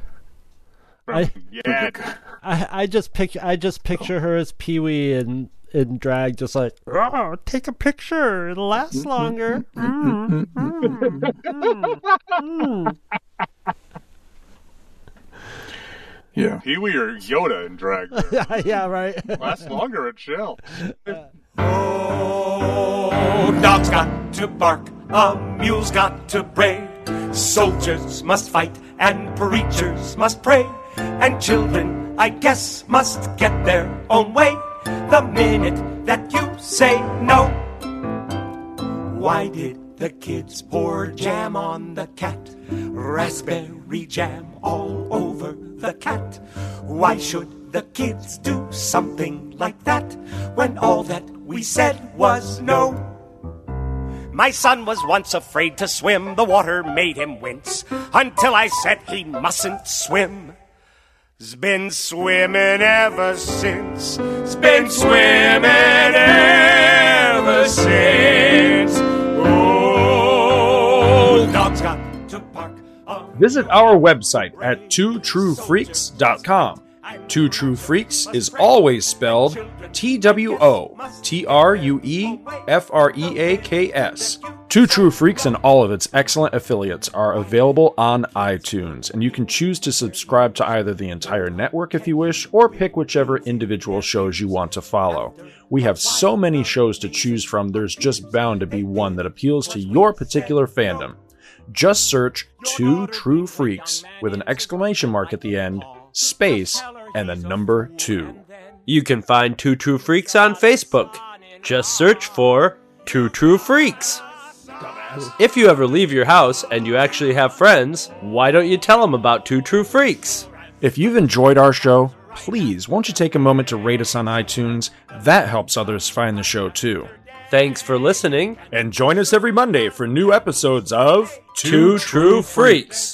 Speaker 6: I just picture her as Pee-wee in drag, just like, oh, take a picture, it'll last longer.
Speaker 7: Yeah.
Speaker 8: Pee-wee or Yoda in drag.
Speaker 6: Yeah, right.
Speaker 8: Lasts longer at Shell.
Speaker 9: Oh, dogs got to bark, a mule's got to bray. Soldiers must fight and preachers must pray. And children, I guess, must get their own way the minute that you say no. Why did the kids pour jam on the cat? Raspberry jam all over the cat. Why should the kids do something like that when all that we said was no? My son was once afraid to swim. The water made him wince until I said he mustn't swim. He's been swimming ever since. He's been swimming ever since. Oh, dogs got to bark.
Speaker 10: Visit our website at twotruefreaks.com. Two True Freaks is always spelled TWOTRUEFREAKS. Two True Freaks and all of its excellent affiliates are available on iTunes, and you can choose to subscribe to either the entire network if you wish, or pick whichever individual shows you want to follow. We have so many shows to choose from, there's just bound to be one that appeals to your particular fandom. Just search Two True Freaks with an exclamation mark at the end, space, and the number 2.
Speaker 11: You can find Two True Freaks on Facebook. Just search for Two True Freaks. If you ever leave your house and you actually have friends, why don't you tell them about Two True Freaks?
Speaker 10: If you've enjoyed our show, please won't you take a moment to rate us on iTunes? That helps others find the show too.
Speaker 11: Thanks for listening,
Speaker 10: and join us every Monday for new episodes of
Speaker 11: Two True Freaks.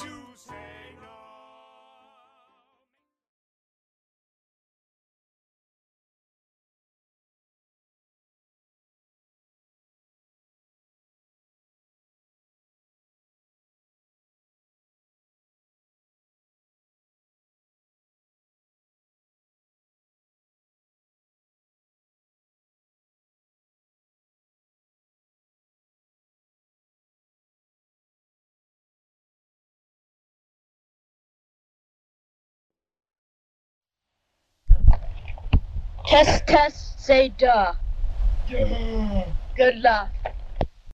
Speaker 12: Test, say duh. Good luck.